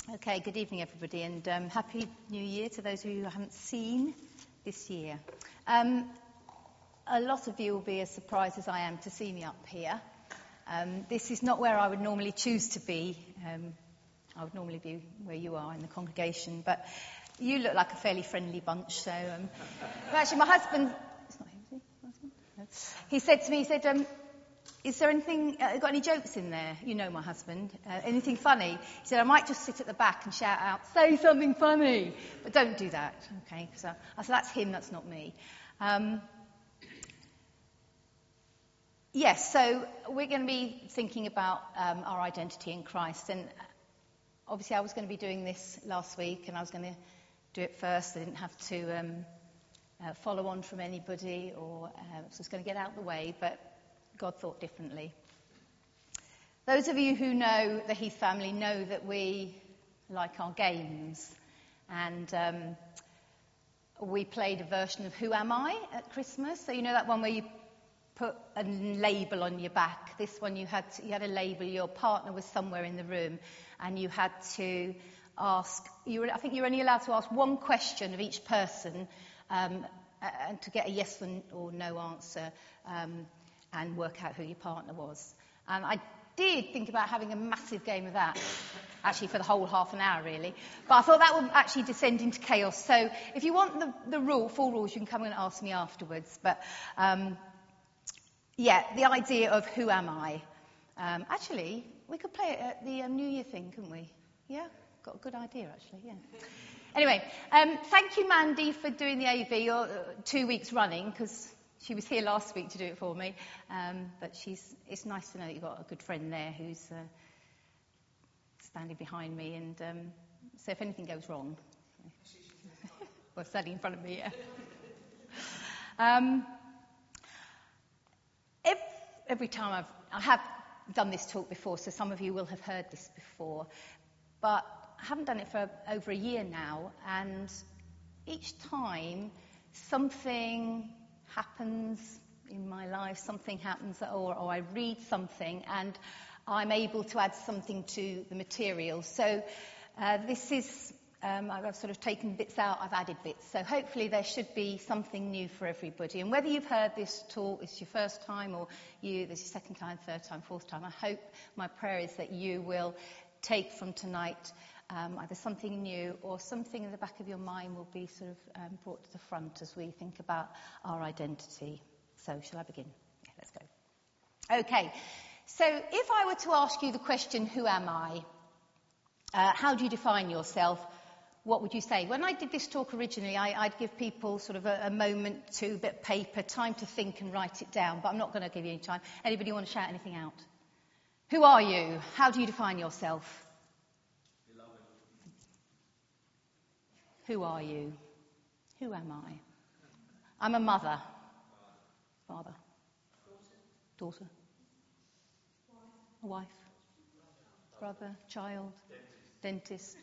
Okay, good evening, everybody, and Happy New Year to those of you who haven't seen this year. A lot of you will be as surprised as I am to see me up here. This is not where I would normally choose to be. I would normally be where you are in the congregation, but you look like a fairly friendly bunch. So, actually, my husband, it's not him, is he? No. He said to me, is there anything, got any jokes in there? You know my husband. Anything funny? He said, I might just sit at the back and shout out, say something funny. But don't do that, okay? So I said, that's him, that's not me. Yes, so we're going to be thinking about our identity in Christ. And obviously I was going to be doing this last week, and I was going to do it first. I didn't have to follow on from anybody, or so I was going to get out of the way, but God thought differently. Those of you who know the Heath family know that we like our games, and we played a version of Who Am I at Christmas. So you know that one where you put a label on your back. This one you had a label. Your partner was somewhere in the room, and you had to ask. I think you were only allowed to ask one question of each person, and to get a yes or no answer. And work out who your partner was. And I did think about having a massive game of that, actually for the whole half an hour, really. But I thought that would actually descend into chaos. So if you want the full rules, you can come and ask me afterwards. But, the idea of who am I? Actually, we could play it at the New Year thing, couldn't we? Yeah? Got a good idea, actually, yeah. Anyway, thank you, Mandy, for doing the AV 2 weeks running, because she was here last week to do it for me, but it's nice to know that you've got a good friend there who's standing behind me, and so if anything goes wrong, well, standing in front of me, yeah. Every time I have done this talk before, so some of you will have heard this before, but I haven't done it for over a year now, and each time something happens in my life, something happens, or I read something, and I'm able to add something to the material. So this is, I've sort of taken bits out, I've added bits. So hopefully there should be something new for everybody. And whether you've heard this talk, it's your first time, or this is your second time, third time, fourth time, I hope, my prayer is that you will take from tonight either something new or something in the back of your mind will be sort of brought to the front as we think about our identity. So, shall I begin? Yeah, let's go. Okay, so if I were to ask you the question, who am I? How do you define yourself? What would you say? When I did this talk originally, I'd give people sort of a moment to a bit of paper, time to think and write it down, but I'm not going to give you any time. Anybody want to shout anything out? Who are you? How do you define yourself? Who are you? Who am I? I'm a mother. Father. Daughter. A wife. Brother. Child. Dentist.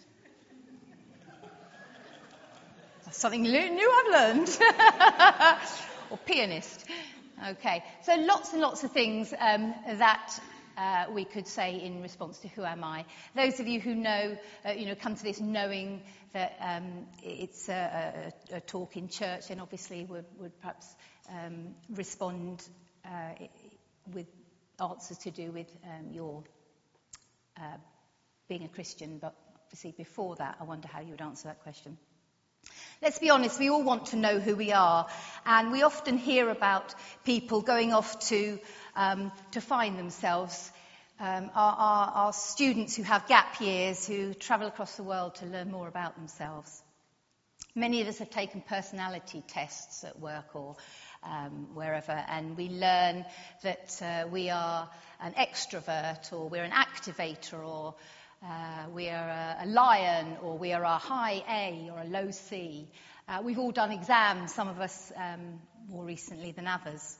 That's something new I've learned. Or pianist. Okay. So lots and lots of things that we could say in response to who am I. Those of you who know, come to this knowing that it's a talk in church, then obviously would perhaps respond with answers to do with your being a Christian. But obviously before that, I wonder how you would answer that question. Let's be honest, we all want to know who we are, and we often hear about people going off to find themselves. Our students who have gap years, who travel across the world to learn more about themselves. Many of us have taken personality tests at work or wherever, and we learn that we are an extrovert, or we're an activator, or we are a lion, or we are a high A or a low C. We've all done exams, some of us more recently than others.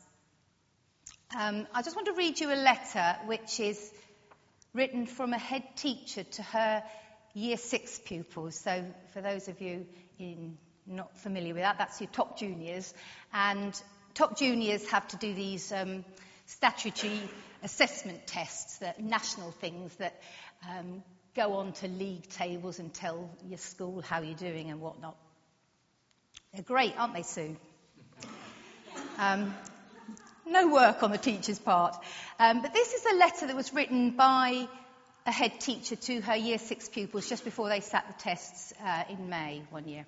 I just want to read you a letter which is written from a head teacher to her Year 6 pupils. So for those of you not familiar with that, that's your top juniors. And top juniors have to do these statutory assessment tests, that national things that go on to league tables and tell your school how you're doing and whatnot. They're great, aren't they, Sue? No work on the teacher's part. But this is a letter that was written by a head teacher to her Year 6 pupils just before they sat the tests in May one year.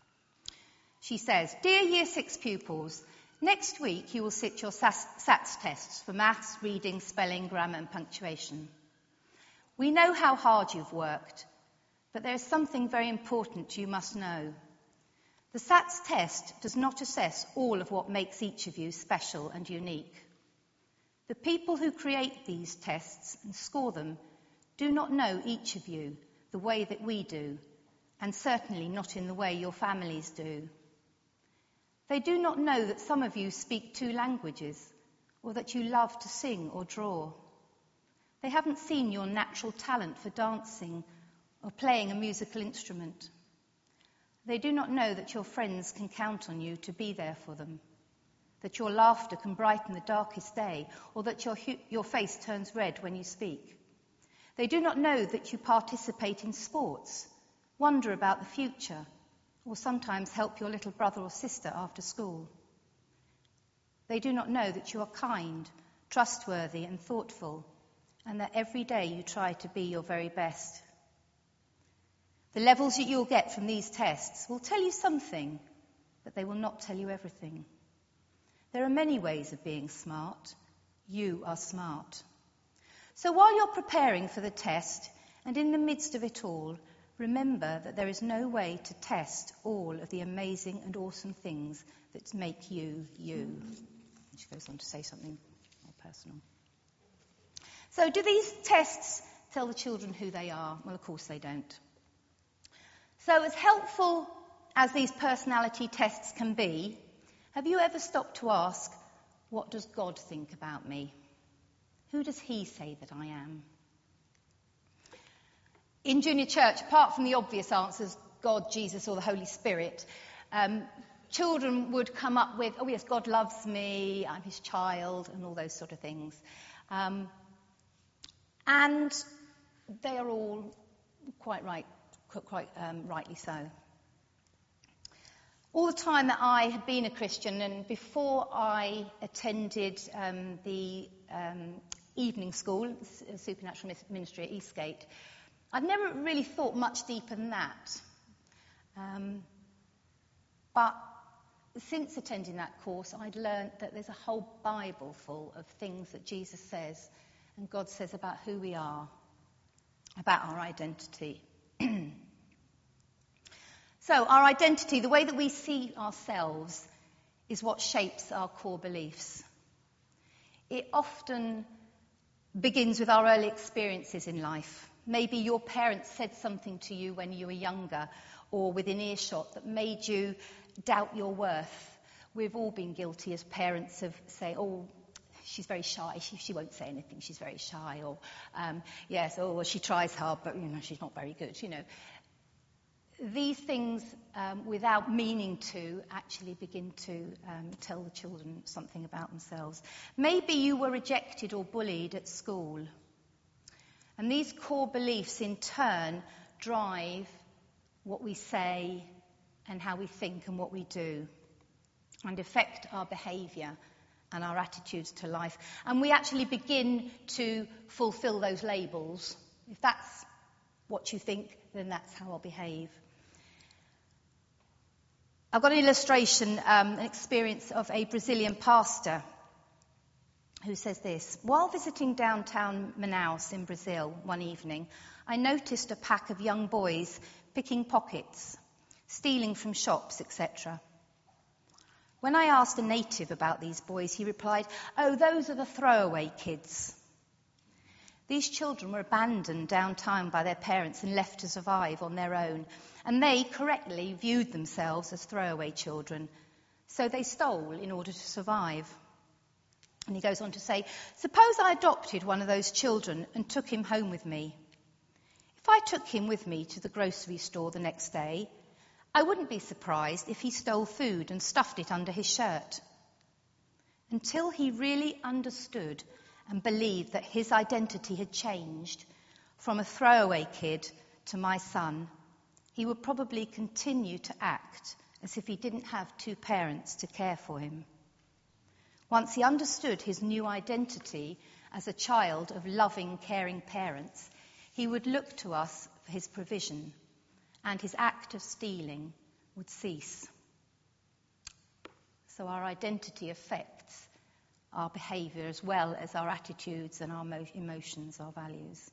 She says, "Dear Year 6 pupils, next week you will sit your SATs tests for maths, reading, spelling, grammar and punctuation. We know how hard you've worked, but there is something very important you must know. The SATs test does not assess all of what makes each of you special and unique. The people who create these tests and score them do not know each of you the way that we do, and certainly not in the way your families do. They do not know that some of you speak 2 languages, or that you love to sing or draw. They haven't seen your natural talent for dancing or playing a musical instrument. They do not know that your friends can count on you to be there for them, that your laughter can brighten the darkest day, or that your face turns red when you speak. They do not know that you participate in sports, wonder about the future, or sometimes help your little brother or sister after school. They do not know that you are kind, trustworthy and thoughtful, and that every day you try to be your very best. The levels that you'll get from these tests will tell you something, but they will not tell you everything. There are many ways of being smart. You are smart. So while you're preparing for the test, and in the midst of it all, remember that there is no way to test all of the amazing and awesome things that make you, you." She goes on to say something more personal. So do these tests tell the children who they are? Well, of course they don't. So as helpful as these personality tests can be, have you ever stopped to ask, what does God think about me? Who does he say that I am? In junior church, apart from the obvious answers, God, Jesus or the Holy Spirit, children would come up with, oh yes, God loves me, I'm his child, and all those sort of things. And they are all quite right. Rightly so. All the time that I had been a Christian, and before I attended the evening school, Supernatural Ministry at Eastgate, I'd never really thought much deeper than that. But since attending that course, I'd learned that there's a whole Bible full of things that Jesus says and God says about who we are, about our identity. So our identity, the way that we see ourselves, is what shapes our core beliefs. It often begins with our early experiences in life. Maybe your parents said something to you when you were younger or within earshot that made you doubt your worth. We've all been guilty as parents of saying, oh, she's very shy, she won't say anything, she's very shy, or yes, oh, well, she tries hard, but she's not very good, These things, without meaning to, actually begin to tell the children something about themselves. Maybe you were rejected or bullied at school. And these core beliefs, in turn, drive what we say and how we think and what we do, and affect our behaviour and our attitudes to life. And we actually begin to fulfil those labels. If that's what you think, then that's how I'll behave. I've got an illustration, an experience of a Brazilian pastor who says this. While visiting downtown Manaus in Brazil one evening, I noticed a pack of young boys picking pockets, stealing from shops, etc. When I asked a native about these boys, he replied, "Oh, those are the throwaway kids." These children were abandoned downtown by their parents and left to survive on their own. And they correctly viewed themselves as throwaway children. So they stole in order to survive. And he goes on to say, suppose I adopted one of those children and took him home with me. If I took him with me to the grocery store the next day, I wouldn't be surprised if he stole food and stuffed it under his shirt. Until he really understood and believed that his identity had changed, from a throwaway kid to my son, he would probably continue to act as if he didn't have two parents to care for him. Once he understood his new identity as a child of loving, caring parents, he would look to us for his provision, and his act of stealing would cease. So our identity affects our behaviour as well as our attitudes and our emotions, our values.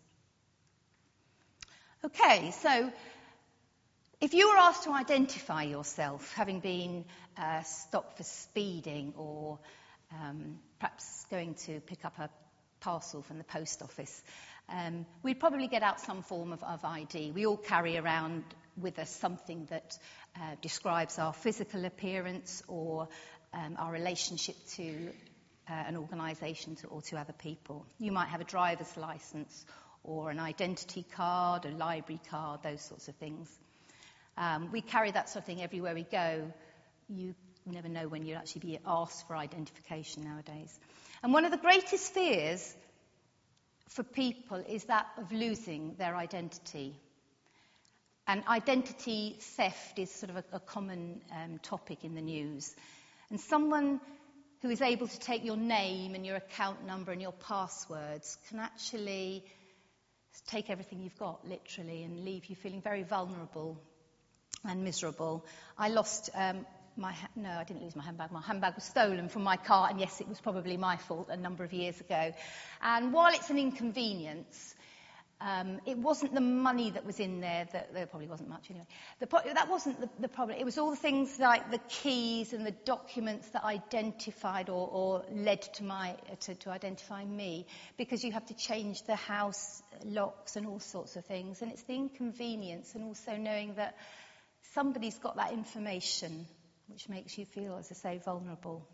Okay, so if you were asked to identify yourself, having been stopped for speeding or perhaps going to pick up a parcel from the post office, we'd probably get out some form of ID. We all carry around with us something that describes our physical appearance or our relationship to an organisation or to other people. You might have a driver's licence or an identity card, a library card, those sorts of things. We carry that sort of thing everywhere we go. You never know when you'll actually be asked for identification nowadays. And one of the greatest fears for people is that of losing their identity. And identity theft is sort of a common topic in the news. And someone who is able to take your name and your account number and your passwords can actually take everything you've got, literally, and leave you feeling very vulnerable and miserable. I lost I didn't lose my handbag. My handbag was stolen from my car, and yes, it was probably my fault a number of years ago. And while it's an inconvenience, it wasn't the money that was in there. There probably wasn't much anyway. That wasn't the problem. It was all the things like the keys and the documents that identified or led to identify me, because you have to change the house locks and all sorts of things. And it's the inconvenience and also knowing that somebody's got that information, which makes you feel, as I say, vulnerable.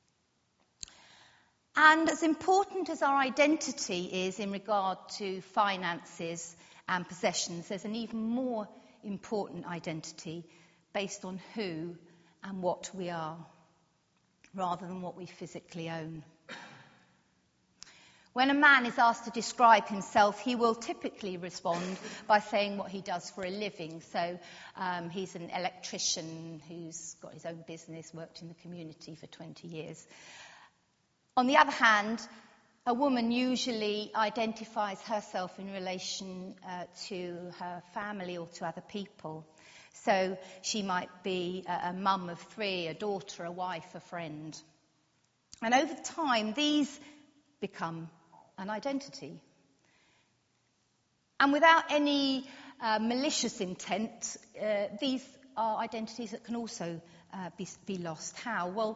And as important as our identity is in regard to finances and possessions, there's an even more important identity based on who and what we are, rather than what we physically own. When a man is asked to describe himself, he will typically respond by saying what he does for a living. So he's an electrician who's got his own business, worked in the community for 20 years. On the other hand, a woman usually identifies herself in relation to her family or to other people. So she might be a mum of 3, a daughter, a wife, a friend. And over time, these become an identity. And without any malicious intent, these are identities that can also be lost. How? Well,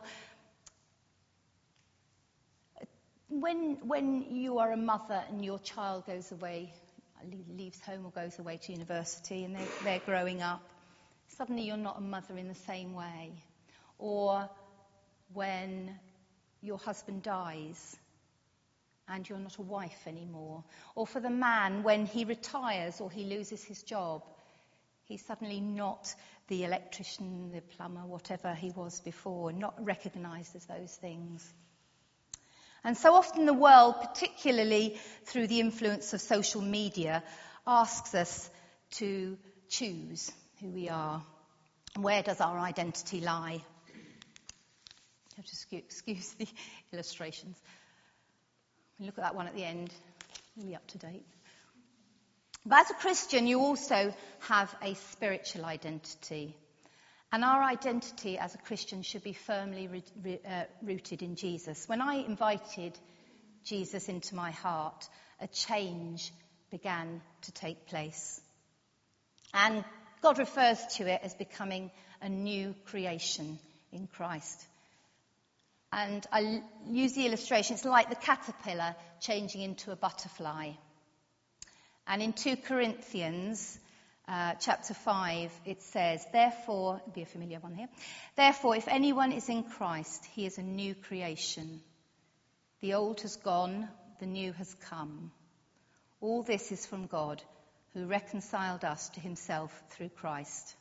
when you are a mother and your child goes away, leaves home or goes away to university, and they're growing up, suddenly you're not a mother in the same way. Or when your husband dies and you're not a wife anymore. Or for the man, when he retires or he loses his job, he's suddenly not the electrician, the plumber, whatever he was before, not recognised as those things. And so often the world, particularly through the influence of social media, asks us to choose who we are. Where does our identity lie? You have to excuse the illustrations. Look at that one at the end, really up to date. But as a Christian, you also have a spiritual identity. And our identity as a Christian should be firmly rooted in Jesus. When I invited Jesus into my heart, a change began to take place. And God refers to it as becoming a new creation in Christ. And I use the illustration, it's like the caterpillar changing into a butterfly. And in 2 Corinthians chapter 5, it says, therefore, be a familiar one here, therefore, if anyone is in Christ, he is a new creation. The old has gone, the new has come. All this is from God, who reconciled us to himself through Christ.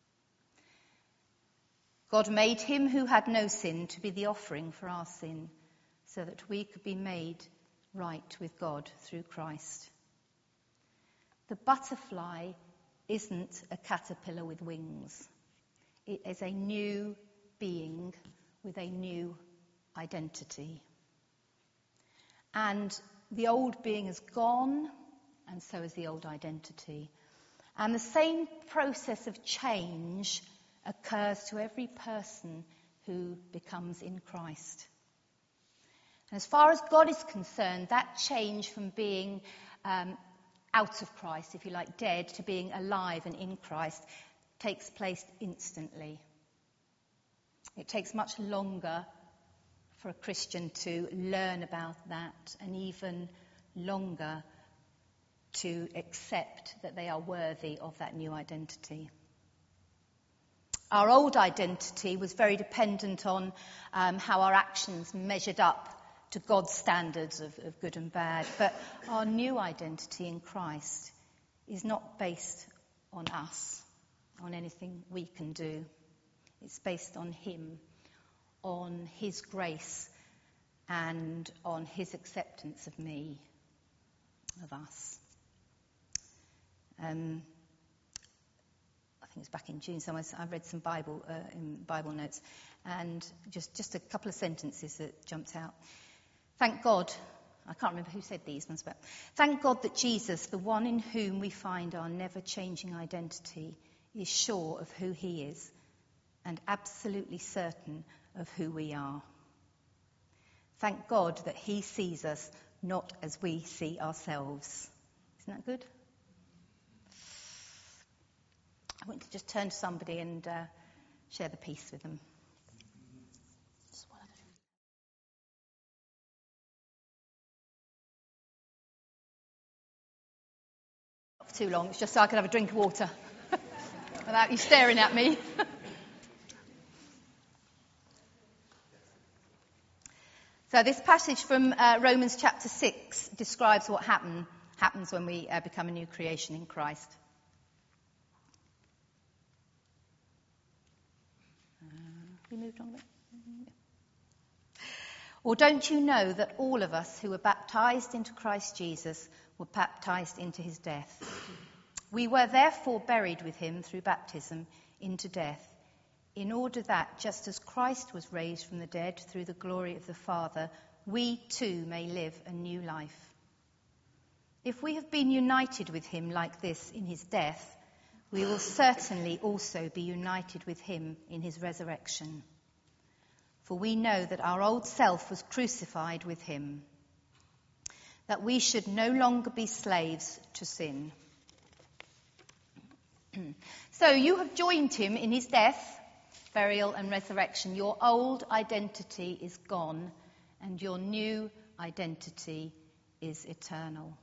God made him who had no sin to be the offering for our sin, so that we could be made right with God through Christ. The butterfly isn't a caterpillar with wings. It is a new being with a new identity. And the old being is gone, and so is the old identity. And the same process of change occurs to every person who becomes in Christ. And as far as God is concerned, that change from being out of Christ, if you like, dead, to being alive and in Christ takes place instantly. It takes much longer for a Christian to learn about that, and even longer to accept that they are worthy of that new identity. Our old identity was very dependent on how our actions measured up to God's standards of good and bad. But our new identity in Christ is not based on us, on anything we can do. It's based on Him, on His grace, and on His acceptance of me, of us. I think it was back in June, so I read some Bible notes, and just a couple of sentences that jumped out. Thank God, I can't remember who said these ones, but thank God that Jesus, the one in whom we find our never-changing identity, is sure of who He is and absolutely certain of who we are. Thank God that He sees us not as we see ourselves. Isn't that good? I want to just turn to somebody and share the peace with them. Not for too long, it's just so I can have a drink of water without you staring at me. So this passage from Romans chapter 6 describes what happens when we become a new creation in Christ. We moved on a bit. Or don't you know that all of us who were baptized into Christ Jesus were baptized into His death? We were therefore buried with Him through baptism into death, in order that, just as Christ was raised from the dead through the glory of the Father, we too may live a new life. If we have been united with Him like this in His death, we will certainly also be united with Him in His resurrection. For we know that our old self was crucified with Him, that we should no longer be slaves to sin. So you have joined Him in His death, burial and resurrection. Your old identity is gone, and your new identity is eternal.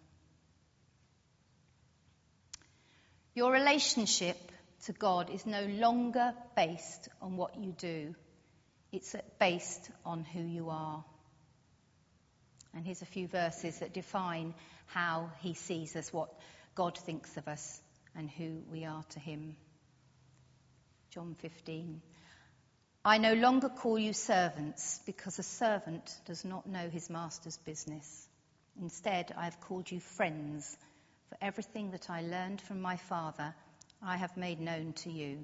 Your relationship to God is no longer based on what you do. It's based on who you are. And here's a few verses that define how He sees us, what God thinks of us, and who we are to Him. John 15. I no longer call you servants, because a servant does not know his master's business. Instead, I have called you friends. For everything that I learned from my Father, I have made known to you.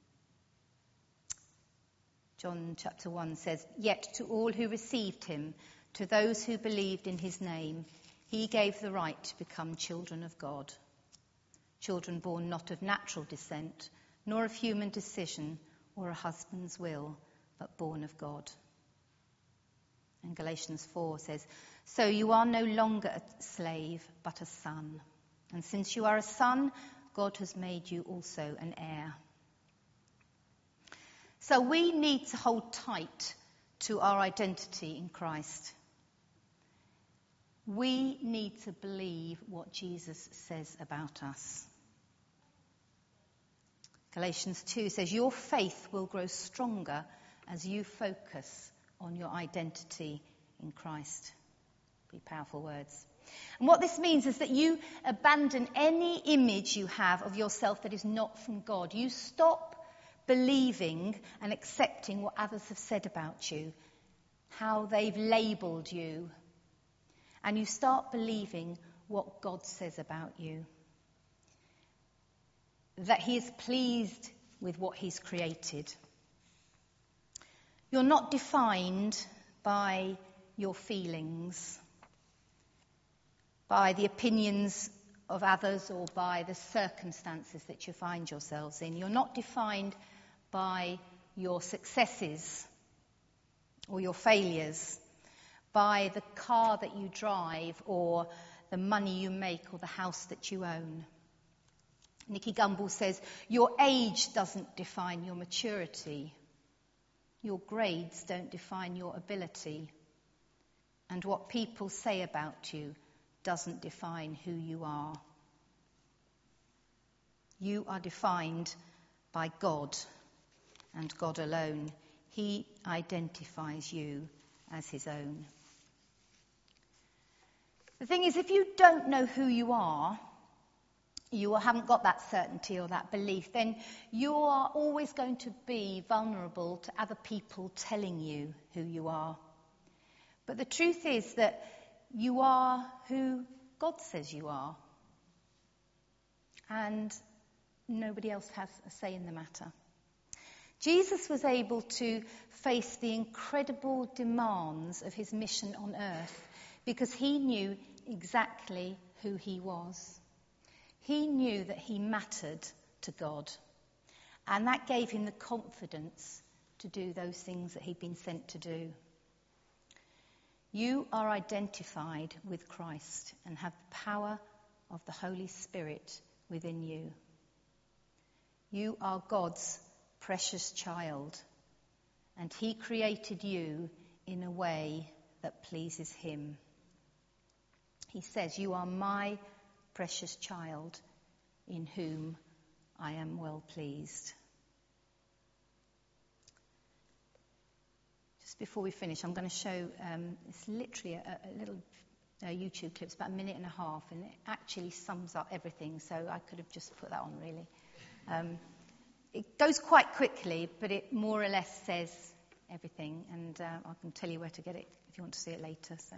John chapter 1 says, Yet to all who received Him, to those who believed in His name, He gave the right to become children of God. Children born not of natural descent, nor of human decision or a husband's will, but born of God. And Galatians 4 says, So you are no longer a slave, but a son. And since you are a son, God has made you also an heir. So we need to hold tight to our identity in Christ. We need to believe what Jesus says about us. Galatians 2 says, Your faith will grow stronger as you focus on your identity in Christ. Pretty powerful words. And what this means is that you abandon any image you have of yourself that is not from God. You stop believing and accepting what others have said about you, how they've labelled you, and you start believing what God says about you. that he is pleased with what he's created. You're not defined by your feelings, by the opinions of others, or by the circumstances that you find yourselves in. You're not defined by your successes or your failures, by the car that you drive or the money you make or the house that you own. Nicky Gumbel says, your age doesn't define your maturity. Your grades don't define your ability. And what people say about you doesn't define who you are. You are defined by God and God alone. He identifies you as his own. The thing is, if you don't know who you are, you haven't got that certainty or that belief, then you are always going to be vulnerable to other people telling you who you are. But the truth is that you are who God says you are. And nobody else has a say in the matter. Jesus was able to face the incredible demands of his mission on earth because he knew exactly who he was. He knew that he mattered to God, and that gave him the confidence to do those things that he'd been sent to do. You are identified with Christ and have the power of the Holy Spirit within you. You are God's precious child, and he created you in a way that pleases him. He says, you are my precious child in whom I am well pleased. Just before we finish, I'm going to show, it's literally a little YouTube clip. It's about a minute and a half, and it actually sums up everything, so I could have just put that on, really. It goes quite quickly, but it more or less says everything, and I can tell you where to get it if you want to see it later. So.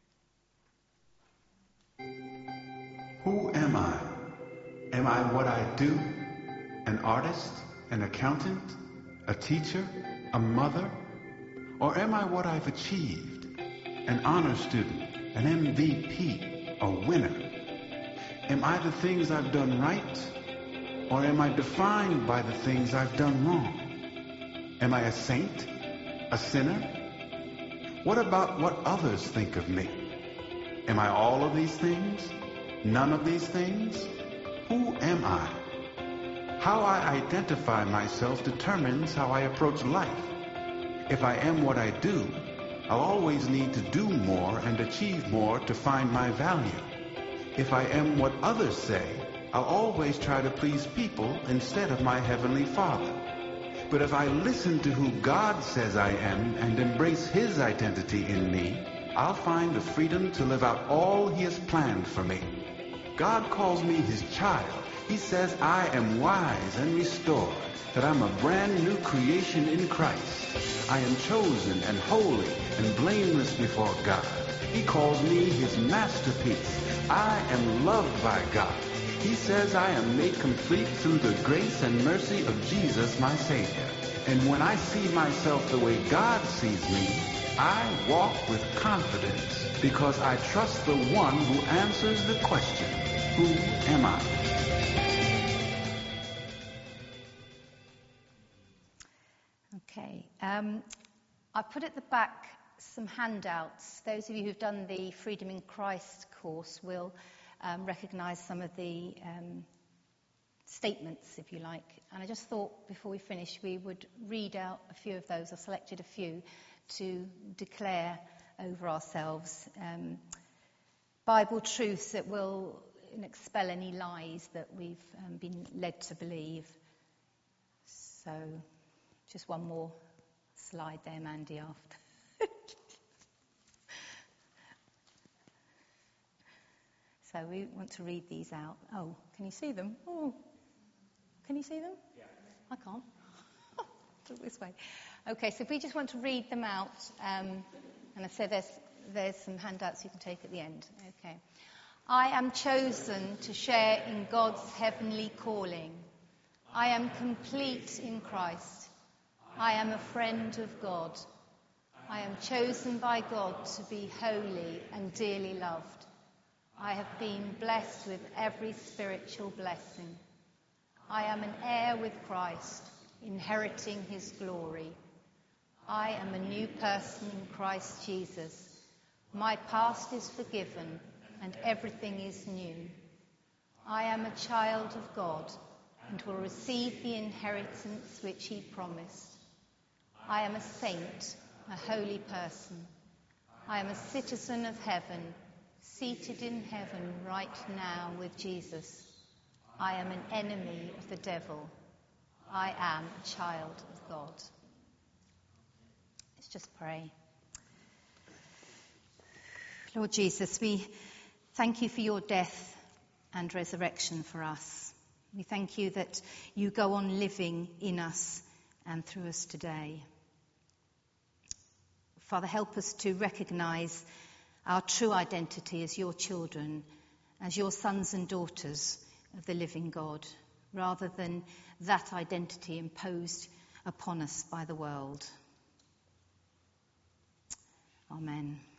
Who am I? Am I what I do? An artist? An accountant? A teacher? A mother? Or am I what I've achieved? An honor student? An MVP? A winner? Am I the things I've done right? Or am I defined by the things I've done wrong? Am I a saint? A sinner? What about what others think of me? Am I all of these things? None of these things? Who am I? How I identify myself determines how I approach life. If I am what I do, I'll always need to do more and achieve more to find my value. If I am what others say, I'll always try to please people instead of my Heavenly Father. But if I listen to who God says I am and embrace his identity in me, I'll find the freedom to live out all he has planned for me. God calls me his child. He says I am wise and restored, that I'm a brand new creation in Christ. I am chosen and holy and blameless before God. He calls me his masterpiece. I am loved by God. He says I am made complete through the grace and mercy of Jesus, my Savior. And when I see myself the way God sees me, I walk with confidence because I trust the one who answers the question, who am I? Okay. I put at the back some handouts. Those of you who've done the Freedom in Christ course will recognise some of the statements, if you like. And I just thought before we finish we would read out a few of those. I selected a few to declare over ourselves Bible truths that will expel any lies that we've been led to believe. So just one more slide there, Mandy, after. So we want to read these out. Oh, can you see them? Oh, can you see them? Yeah. I can't. Look this way. Okay, so if we just want to read them out, and I said there's some handouts you can take at the end. Okay. I am chosen to share in God's heavenly calling. I am complete in Christ. I am a friend of God. I am chosen by God to be holy and dearly loved. I have been blessed with every spiritual blessing. I am an heir with Christ, inheriting his glory. I am a new person in Christ Jesus. My past is forgiven and everything is new. I am a child of God and will receive the inheritance which he promised. I am a saint, a holy person. I am a citizen of heaven, seated in heaven right now with Jesus. I am an enemy of the devil. I am a child of God. Let's just pray. Lord Jesus, we thank you for your death and resurrection for us. We thank you that you go on living in us and through us today. Father, help us to recognise our true identity as your children, as your sons and daughters of the living God, rather than that identity imposed upon us by the world. Amen.